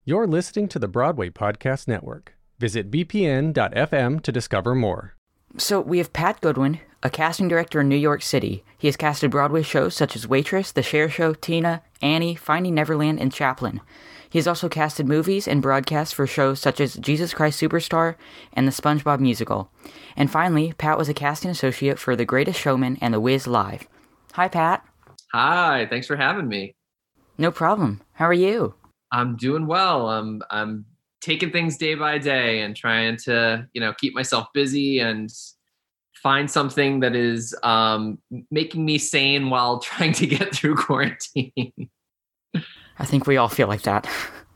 You're listening to the Broadway Podcast Network. Visit bpn.fm to discover more. So we have Pat Goodwin, a casting director in New York City. He has casted Broadway shows such as Waitress, The Cher Show, Tina, Annie, Finding Neverland, and Chaplin. He has also casted movies and broadcasts for shows such as Jesus Christ Superstar and The SpongeBob Musical. And finally, Pat was a casting associate for The Greatest Showman and The Wiz Live. Hi, Pat. Hi, thanks for having me. No problem. How are you? I'm doing well. I'm taking things day by day and trying to, keep myself busy and find something that is making me sane while trying to get through quarantine. I think we all feel like that.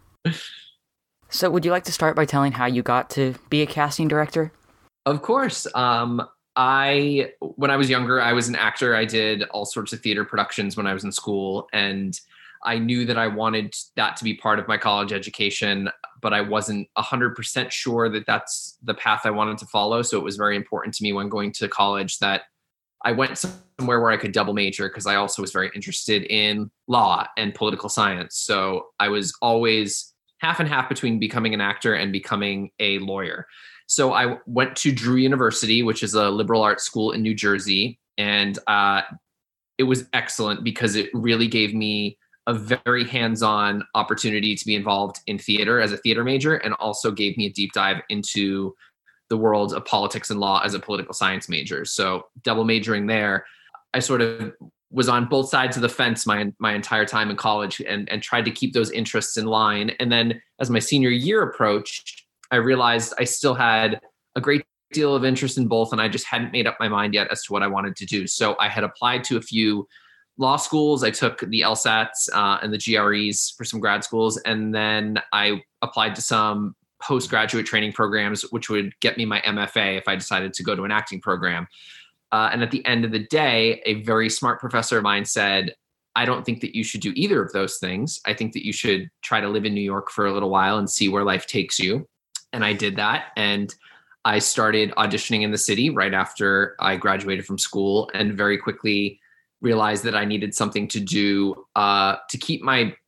So would you like to start by telling how you got to be a casting director? Of course. When I was younger, I was an actor. I did all sorts of theater productions when I was in school, and I knew that I wanted that to be part of my college education, but I wasn't 100% sure that that's the path I wanted to follow. So it was very important to me when going to college that I went somewhere where I could double major, because I also was very interested in law and political science. So I was always half and half between becoming an actor and becoming a lawyer. So I went to Drew University, which is a liberal arts school in New Jersey. And it was excellent because it really gave me a very hands-on opportunity to be involved in theater as a theater major, and also gave me a deep dive into the world of politics and law as a political science major. So double majoring there, I sort of was on both sides of the fence my entire time in college, and tried to keep those interests in line. And then as my senior year approached, I realized I still had a great deal of interest in both, and I just hadn't made up my mind yet as to what I wanted to do. So I had applied to a few law schools. I took the LSATs and the GREs for some grad schools. And then I applied to some postgraduate training programs, which would get me my MFA if I decided to go to an acting program. And at the end of the day, a very smart professor of mine said, I don't think that you should do either of those things. I think that you should try to live in New York for a little while and see where life takes you. And I did that. And I started auditioning in the city right after I graduated from school, and very quickly realized that I needed something to do to keep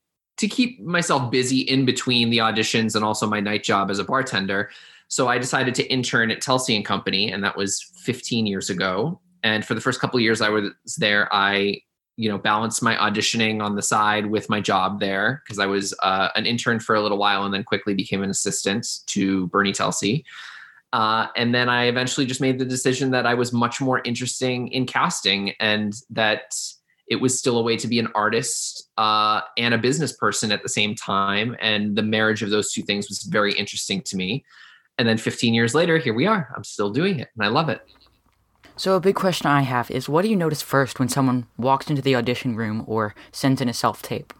myself busy in between the auditions and also my night job as a bartender. So I decided to intern at Telsey and Company, and that was 15 years ago. And for the first couple of years I was there, I balanced my auditioning on the side with my job there, because I was an intern for a little while and then quickly became an assistant to Bernie Telsey. And then I eventually just made the decision that I was much more interested in casting, and that it was still a way to be an artist and a business person at the same time. And the marriage of those two things was very interesting to me. And then 15 years later, here we are. I'm still doing it, and I love it. So a big question I have is, what do you notice first when someone walks into the audition room or sends in a self-tape?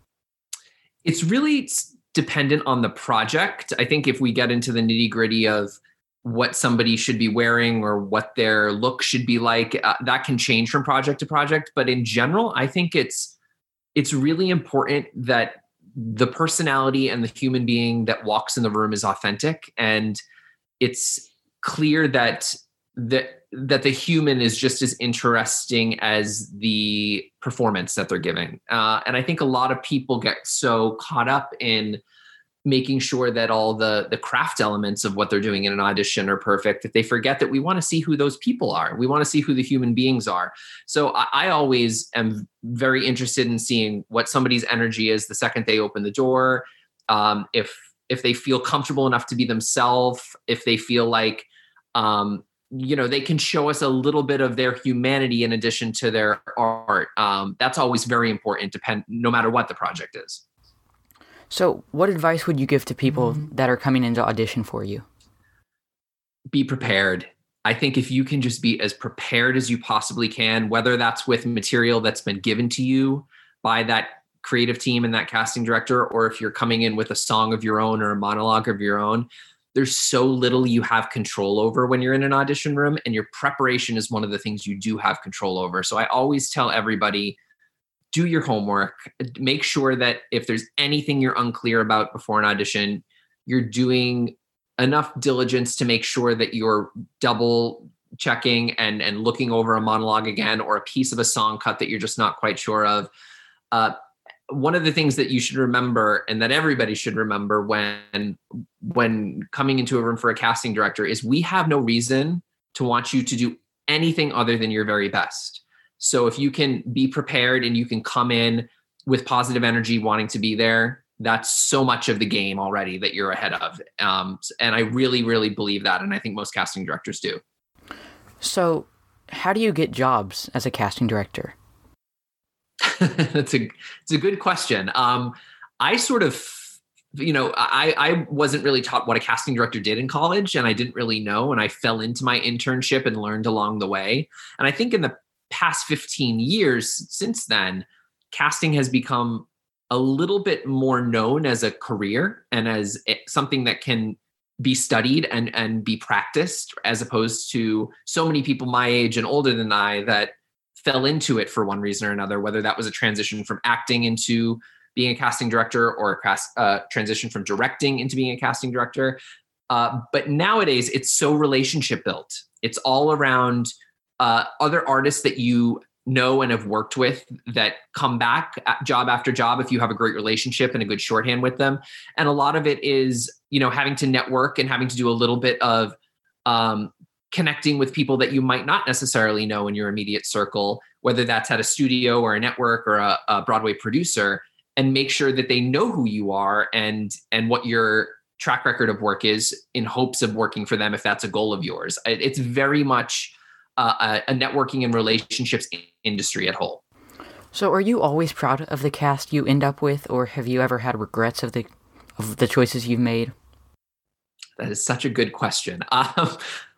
It's really dependent on the project. I think if we get into the nitty-gritty of what somebody should be wearing or what their look should be like, that can change from project to project. But in general, I think it's really important that the personality and the human being that walks in the room is authentic, and it's clear that the human is just as interesting as the performance that they're giving. And I think a lot of people get so caught up in making sure that all the craft elements of what they're doing in an audition are perfect, that they forget that we want to see who those people are. We want to see who the human beings are. So I always am very interested in seeing what somebody's energy is the second they open the door. If they feel comfortable enough to be themselves, if they feel like, they can show us a little bit of their humanity in addition to their art. That's always very important, no matter what the project is. So what advice would you give to people that are coming into audition for you? Be prepared. I think if you can just be as prepared as you possibly can, whether that's with material that's been given to you by that creative team and that casting director, or if you're coming in with a song of your own or a monologue of your own, there's so little you have control over when you're in an audition room, and your preparation is one of the things you do have control over. So I always tell everybody, do your homework. Make sure that if there's anything you're unclear about before an audition, you're doing enough diligence to make sure that you're double checking and looking over a monologue again, or a piece of a song cut that you're just not quite sure of. one of the things that you should remember, and that everybody should remember when coming into a room for a casting director, is we have no reason to want you to do anything other than your very best. So if you can be prepared and you can come in with positive energy, wanting to be there, that's so much of the game already that you're ahead of. And I really, really believe that. And I think most casting directors do. So how do you get jobs as a casting director? It's a good question. I sort of, I wasn't really taught what a casting director did in college, and I didn't really know. And I fell into my internship and learned along the way. And I think in the past 15 years since then, casting has become a little bit more known as a career and as something that can be studied and be practiced, as opposed to so many people my age and older than I that fell into it for one reason or another, whether that was a transition from acting into being a casting director or a transition from directing into being a casting director. But nowadays, it's so relationship built. It's all around other artists that you know and have worked with that come back job after job if you have a great relationship and a good shorthand with them. And a lot of it is, having to network and having to do a little bit of connecting with people that you might not necessarily know in your immediate circle, whether that's at a studio or a network or a Broadway producer, and make sure that they know who you are and what your track record of work is, in hopes of working for them if that's a goal of yours. It's very much a networking and relationships industry at whole. So are you always proud of the cast you end up with, or have you ever had regrets of the choices you've made? That is such a good question. I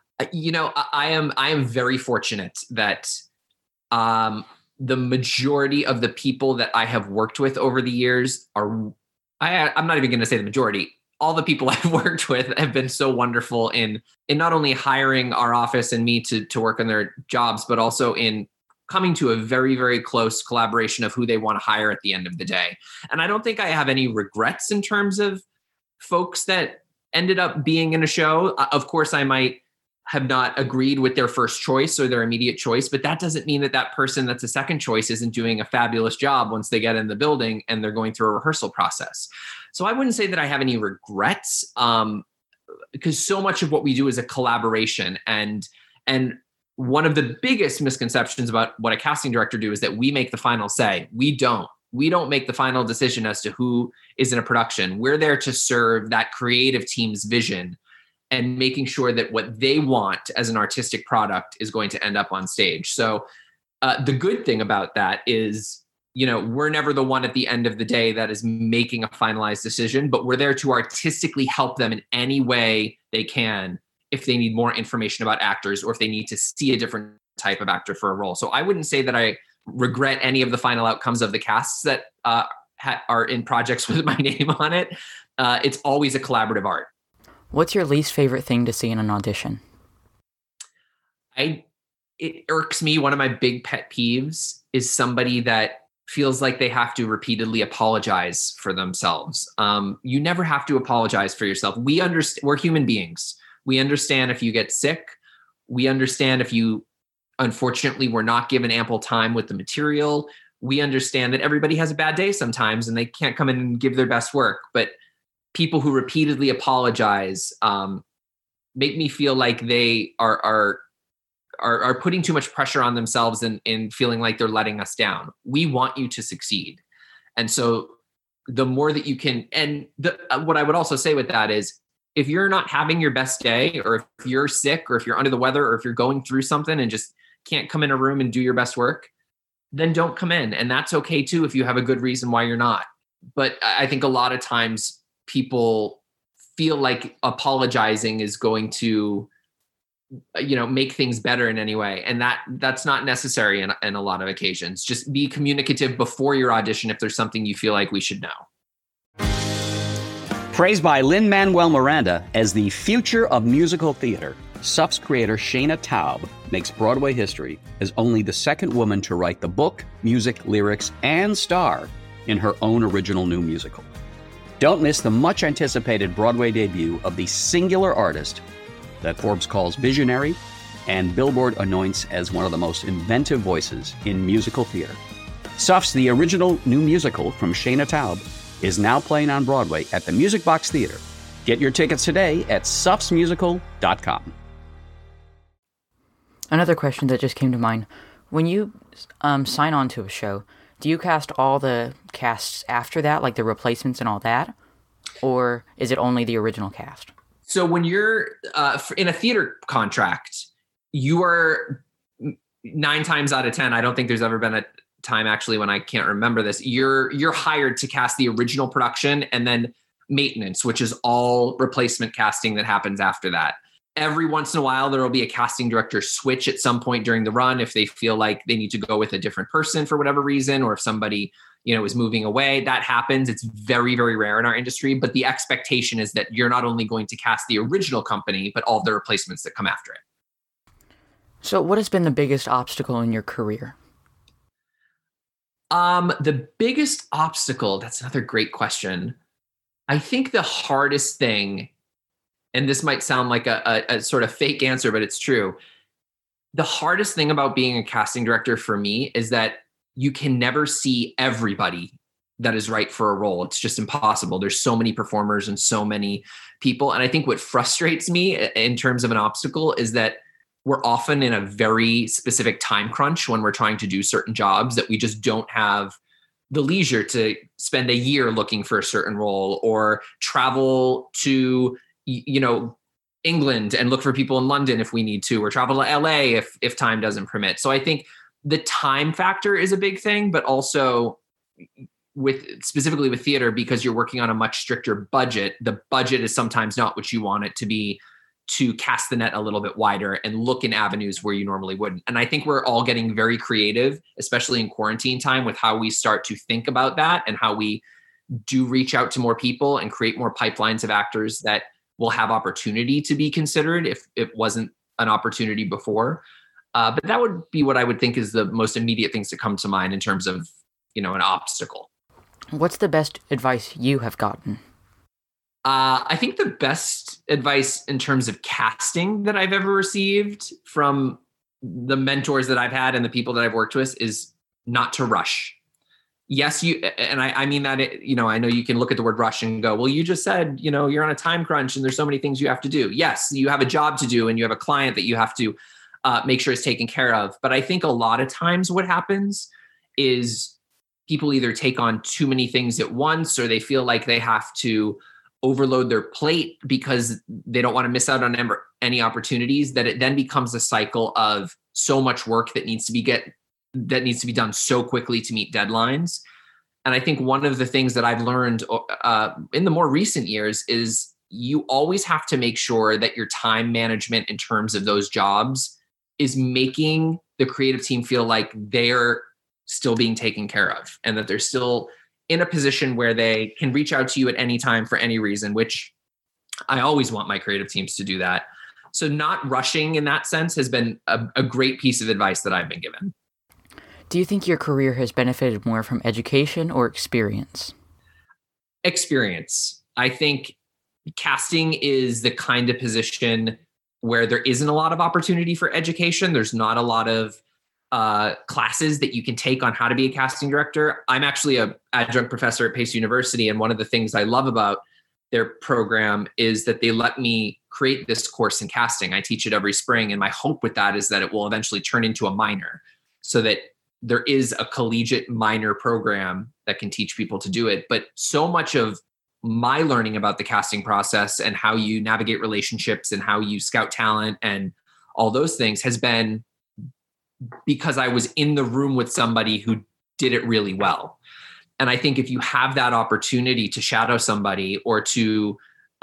am very fortunate that the majority of the people that I have worked with over the years I'm not even going to say the majority. All the people I've worked with have been so wonderful in not only hiring our office and me to work on their jobs, but also in coming to a very, very close collaboration of who they want to hire at the end of the day. And I don't think I have any regrets in terms of folks that ended up being in a show. Of course, I might have not agreed with their first choice or their immediate choice, but that doesn't mean that person that's a second choice isn't doing a fabulous job once they get in the building and they're going through a rehearsal process. So I wouldn't say that I have any regrets, because so much of what we do is a collaboration. And one of the biggest misconceptions about what a casting director do is that we make the final say. We don't make the final decision as to who is in a production. We're there to serve that creative team's vision and making sure that what they want as an artistic product is going to end up on stage. So the good thing about that is, we're never the one at the end of the day that is making a finalized decision, but we're there to artistically help them in any way they can if they need more information about actors or if they need to see a different type of actor for a role. So I wouldn't say that I regret any of the final outcomes of the casts that are in projects with my name on it. It's always a collaborative art. What's your least favorite thing to see in an audition? It irks me. One of my big pet peeves is somebody that feels like they have to repeatedly apologize for themselves. You never have to apologize for yourself. We're human beings. We understand if you get sick. We understand if you, unfortunately, were not given ample time with the material. We understand that everybody has a bad day sometimes and they can't come in and give their best work. But people who repeatedly apologize make me feel like they are putting too much pressure on themselves and feeling like they're letting us down. We want you to succeed. And so the more that you can, and what I would also say with that is, if you're not having your best day, or if you're sick, or if you're under the weather, or if you're going through something and just can't come in a room and do your best work, then don't come in. And that's okay too, if you have a good reason why you're not. But I think a lot of times people feel like apologizing is going to, make things better in any way. And that's not necessary in a lot of occasions. Just be communicative before your audition if there's something you feel like we should know. Praised by Lin-Manuel Miranda as the future of musical theater, SUP's creator Shana Taub makes Broadway history as only the second woman to write the book, music, lyrics, and star in her own original new musical. Don't miss the much-anticipated Broadway debut of the singular artist that Forbes calls visionary and Billboard anoints as one of the most inventive voices in musical theater. Suff's The Original New Musical from Shayna Taub is now playing on Broadway at the Music Box Theater. Get your tickets today at suffsmusical.com. Another question that just came to mind. When you sign on to a show, do you cast all the casts after that, like the replacements and all that? Or is it only the original cast? So when you're in a theater contract, you are 9 times out of 10, I don't think there's ever been a time actually when I can't remember this, you're hired to cast the original production and then maintenance, which is all replacement casting that happens after that. Every once in a while, there will be a casting director switch at some point during the run if they feel like they need to go with a different person for whatever reason, or if somebody, is moving away. That happens. It's very, very rare in our industry, but the expectation is that you're not only going to cast the original company, but all the replacements that come after it. So what has been the biggest obstacle in your career? The biggest obstacle, that's another great question. I think the hardest thing, and this might sound like a sort of fake answer, but it's true. The hardest thing about being a casting director for me is that you can never see everybody that is right for a role. It's just impossible. There's so many performers and so many people. And I think what frustrates me in terms of an obstacle is that we're often in a very specific time crunch when we're trying to do certain jobs that we just don't have the leisure to spend a year looking for a certain role or travel to, England and look for people in London if we need to, or travel to LA if time doesn't permit. So I think the time factor is a big thing, but also specifically with theater, because you're working on a much stricter budget, the budget is sometimes not what you want it to be, to cast the net a little bit wider and look in avenues where you normally wouldn't. And I think we're all getting very creative, especially in quarantine time, with how we start to think about that and how we do reach out to more people and create more pipelines of actors that will have opportunity to be considered if it wasn't an opportunity before. But that would be what I would think is the most immediate things to come to mind in terms of, an obstacle. What's the best advice you have gotten? I think the best advice in terms of casting that I've ever received from the mentors that I've had and the people that I've worked with is not to rush. Yes, I mean that, I know you can look at the word rush and go, well, you just said, you're on a time crunch and there's so many things you have to do. Yes, you have a job to do and you have a client that you have to make sure is taken care of. But I think a lot of times what happens is people either take on too many things at once, or they feel like they have to overload their plate because they don't want to miss out on any opportunities, that it then becomes a cycle of so much work that needs to be done so quickly to meet deadlines. And I think one of the things that I've learned in the more recent years is you always have to make sure that your time management in terms of those jobs is making the creative team feel like they're still being taken care of and that they're still in a position where they can reach out to you at any time for any reason, which I always want my creative teams to do that. So not rushing in that sense has been a great piece of advice that I've been given. Do you think your career has benefited more from education or experience? Experience. I think casting is the kind of position where there isn't a lot of opportunity for education. There's not a lot of classes that you can take on how to be a casting director. I'm actually an adjunct professor at Pace University, and one of the things I love about their program is that they let me create this course in casting. I teach it every spring, and my hope with that is that it will eventually turn into a minor, so that there is a collegiate minor program that can teach people to do it. But so much of my learning about the casting process and how you navigate relationships and how you scout talent and all those things has been because I was in the room with somebody who did it really well. And I think if you have that opportunity to shadow somebody or to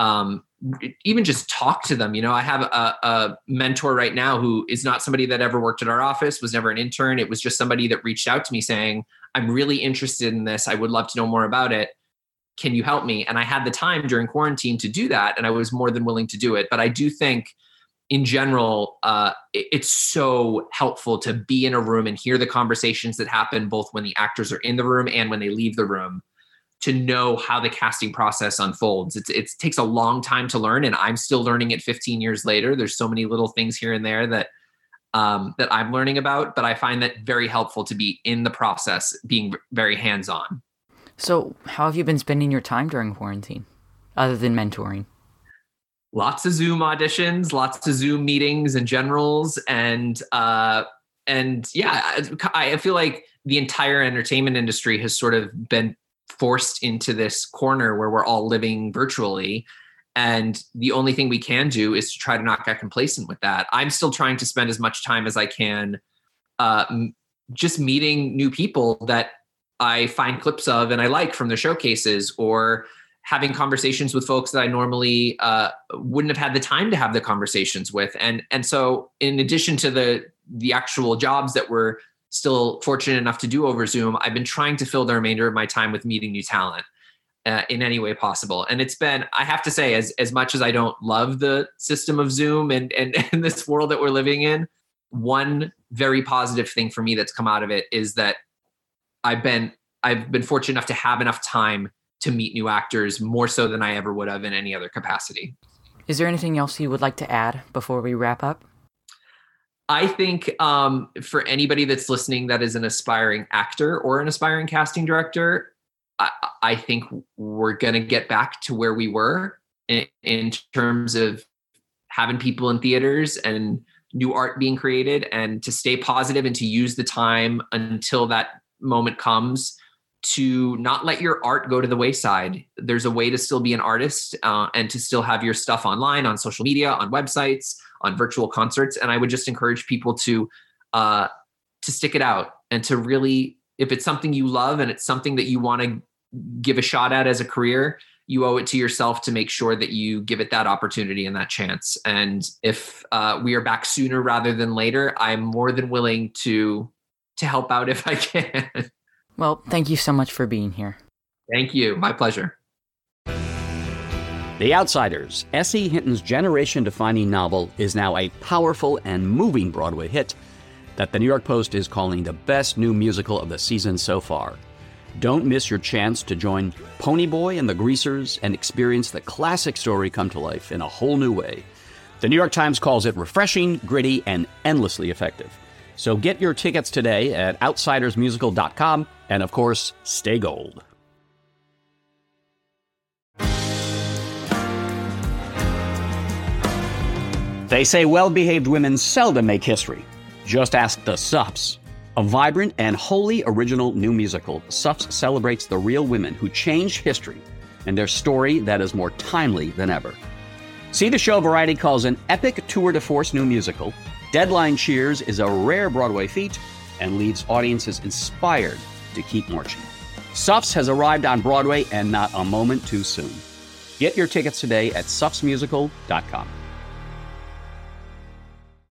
even just talk to them, I have a mentor right now who is not somebody that ever worked at our office, was never an intern. It was just somebody that reached out to me saying, I'm really interested in this. I would love to know more about it. Can you help me? And I had the time during quarantine to do that, and I was more than willing to do it. But I do think in general, it's so helpful to be in a room and hear the conversations that happen both when the actors are in the room and when they leave the room, to know how the casting process unfolds. It takes a long time to learn, and I'm still learning it 15 years later. There's so many little things here and there that that I'm learning about, but I find that very helpful to be in the process, being very hands-on. So how have you been spending your time during quarantine, other than mentoring? Lots of Zoom auditions, lots of Zoom meetings and generals. And yeah, I feel like the entire entertainment industry has sort of been forced into this corner where we're all living virtually. And the only thing we can do is to try to not get complacent with that. I'm still trying to spend as much time as I can just meeting new people that I find clips of and I like from the showcases, or having conversations with folks that I normally wouldn't have had the time to have the conversations with. And so in addition to the actual jobs that we're still fortunate enough to do over Zoom, I've been trying to fill the remainder of my time with meeting new talent in any way possible. And it's been, I have to say, as much as I don't love the system of Zoom and this world that we're living in, one very positive thing for me that's come out of it is that I've been fortunate enough to have enough time to meet new actors, more so than I ever would have in any other capacity. Is there anything else you would like to add before we wrap up? I think for anybody that's listening that is an aspiring actor or an aspiring casting director, I think we're going to get back to where we were in terms of having people in theaters and new art being created, and to stay positive and to use the time until that moment comes to not let your art go to the wayside. There's a way to still be an artist and to still have your stuff online, on social media, on websites, on virtual concerts. And I would just encourage people to stick it out, and to really, if it's something you love and it's something that you want to give a shot at as a career, you owe it to yourself to make sure that you give it that opportunity and that chance. And if we are back sooner rather than later, I'm more than willing to help out if I can. Well, thank you so much for being here. Thank you. My pleasure. The Outsiders, S.E. Hinton's generation-defining novel, is now a powerful and moving Broadway hit that the New York Post is calling the best new musical of the season so far. Don't miss your chance to join Ponyboy and the Greasers and experience the classic story come to life in a whole new way. The New York Times calls it refreshing, gritty, and endlessly effective. So get your tickets today at outsidersmusical.com, and of course, stay gold. They say well-behaved women seldom make history. Just ask the Suffs. A vibrant and wholly original new musical, Suffs celebrates the real women who changed history and their story that is more timely than ever. See the show Variety calls an epic tour de force new musical. Deadline cheers is a rare Broadway feat and leaves audiences inspired to keep marching. Suffs has arrived on Broadway, and not a moment too soon. Get your tickets today at suffsmusical.com.